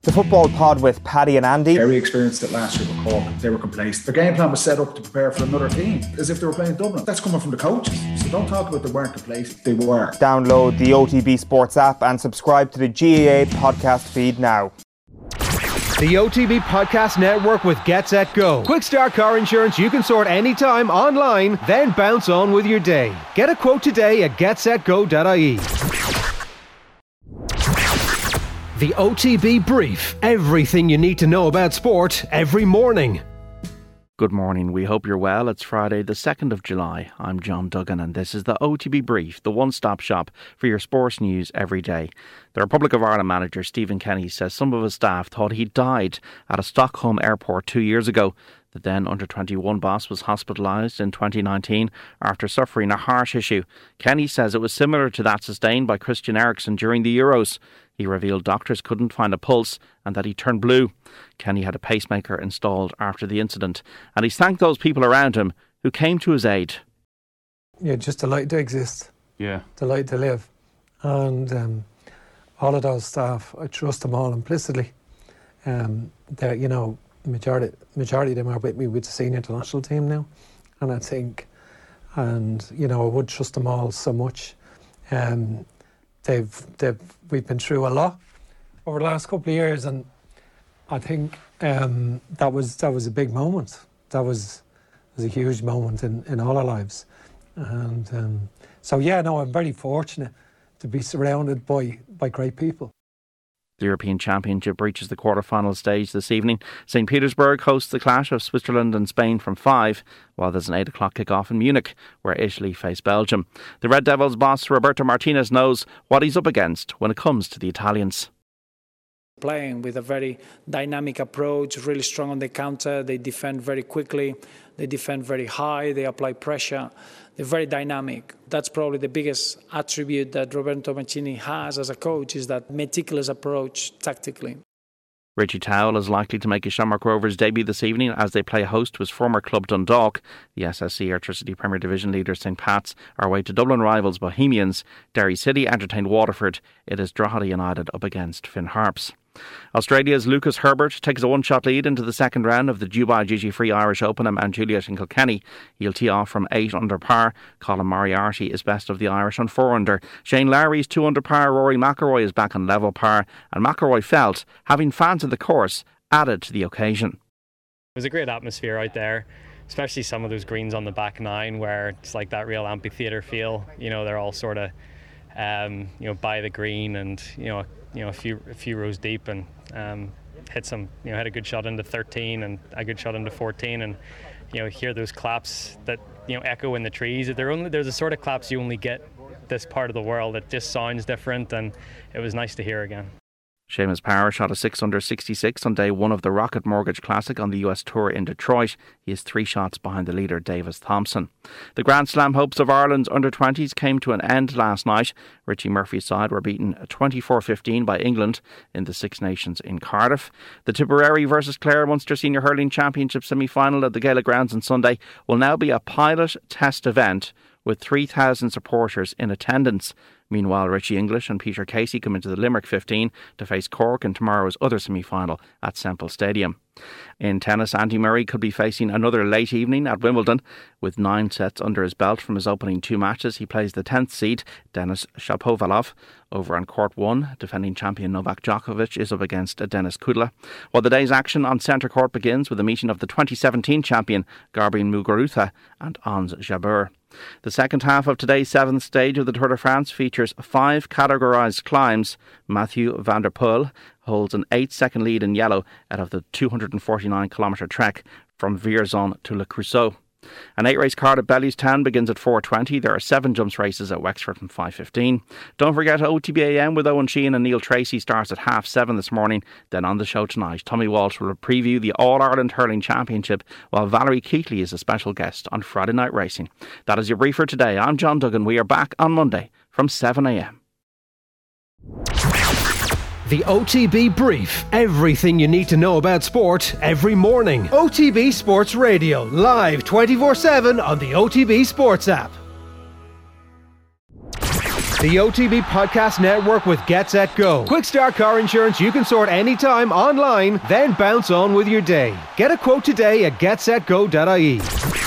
The Football Pod with Paddy and Andy. Kerry experienced it last year with Cork. They were complacent. Their game plan was set up to prepare for another team, as if they were playing Dublin. That's coming from the coaches. So don't talk about they weren't complacent. They were. Download the OTB Sports app and subscribe to the GAA podcast feed now. The OTB Podcast Network with Get Set Go. Quick start car insurance you can sort anytime online, then bounce on with your day. Get a quote today at getsetgo.ie. The OTB Brief. Everything you need to know about sport every morning. Good morning, we hope you're well. It's Friday the 2nd of July. I'm John Duggan and this is the OTB Brief, the one-stop shop for your sports news every day. The Republic of Ireland manager Stephen Kenny says some of his staff thought he died at a Stockholm airport 2 years ago. The then under-21 boss was hospitalised in 2019 after suffering a heart issue. Kenny says it was similar to that sustained by Christian Eriksen during the Euros. He revealed doctors couldn't find a pulse and that he turned blue. Kenny had a pacemaker installed after the incident, and he's thanked those people around him who came to his aid. Yeah, just delighted to exist. Yeah. Delighted to live. And all of those staff, I trust them all implicitly. They're, you know, majority of them are with me with the senior international team now. And I think, and, you know, I would trust them all so much. We've been through a lot over the last couple of years, and I think that was a big moment. That was a huge moment in all our lives, and so yeah, no, I'm very fortunate to be surrounded by great people. The European Championship reaches the quarter-final stage this evening. St. Petersburg hosts the clash of Switzerland and Spain from 5, while there's an 8 o'clock kick-off in Munich, where Italy face Belgium. The Red Devils boss Roberto Martinez knows what he's up against when it comes to the Italians. Playing with a very dynamic approach, really strong on the counter. They defend very quickly. They defend very high. They apply pressure. They're very dynamic. That's probably the biggest attribute that Roberto Mancini has as a coach, is that meticulous approach tactically. Richie Towell is likely to make his Shamrock Rovers debut this evening as they play host to his former club Dundalk. The SSC Airtricity Premier Division leader St Pat's are away to Dublin rivals Bohemians. Derry City entertained Waterford. It is Drogheda United up against Finn Harps. Australia's Lucas Herbert takes a one-shot lead into the second round of the Dubai Duty-Free Irish Open at Mount Juliet in Kilkenny. He'll tee off from 8 under par. Colin Moriarty is best of the Irish on 4 under. Shane Lowry's 2 under par. Rory McIlroy is back on level par, and McIlroy felt having fans of the course added to the occasion. It was a great atmosphere out there, especially some of those greens on the back nine where it's like that real amphitheatre feel. You know, they're all sort of by the green and a few rows deep, and hit a good shot into 13 and a good shot into 14, and hear those claps that echo in the trees. There's a sort of claps you only get this part of the world. It just sounds different, and it was nice to hear again. Seamus Power shot a 6 under 66 on day 1 of the Rocket Mortgage Classic on the US Tour in Detroit. He is 3 shots behind the leader Davis Thompson. The Grand Slam hopes of Ireland's under-20s came to an end last night. Richie Murphy's side were beaten 24-15 by England in the Six Nations in Cardiff. The Tipperary versus Clare Munster Senior Hurling Championship semi-final at the Gaelic Grounds on Sunday will now be a pilot test event with 3,000 supporters in attendance. Meanwhile, Richie English and Peter Casey come into the Limerick 15 to face Cork in tomorrow's other semi-final at Semple Stadium. In tennis, Andy Murray could be facing another late evening at Wimbledon. With 9 sets under his belt from his opening 2 matches, he plays the 10th seed, Denis Shapovalov. Over on court 1, defending champion Novak Djokovic is up against Denis Kudla. While the day's action on centre court begins with a meeting of the 2017 champion Garbine Muguruza and Ons Jabeur. The second half of today's 7th stage of the Tour de France features 5 categorised climbs. Mathieu van der Poel holds an 8-second lead in yellow out of the 249-kilometre trek from Vierzon to Le Creusot. An 8-race card at Bellewstown begins at 4:20. There are 7 jumps races at Wexford from 5:15. Don't forget OTB AM with Owen Sheehan and Neil Tracy starts at 7:30 this morning. Then on the show tonight, Tommy Walsh will preview the All-Ireland Hurling Championship, while Valerie Keatley is a special guest on Friday Night Racing. That is your brief for today. I'm John Duggan. We are back on Monday from 7 a.m. The OTB Brief. Everything you need to know about sport every morning. OTB Sports Radio. Live 24/7 on the OTB Sports app. The OTB Podcast Network with Get Set Go. Quick Start Car Insurance you can sort anytime online, then bounce on with your day. Get a quote today at getsetgo.ie.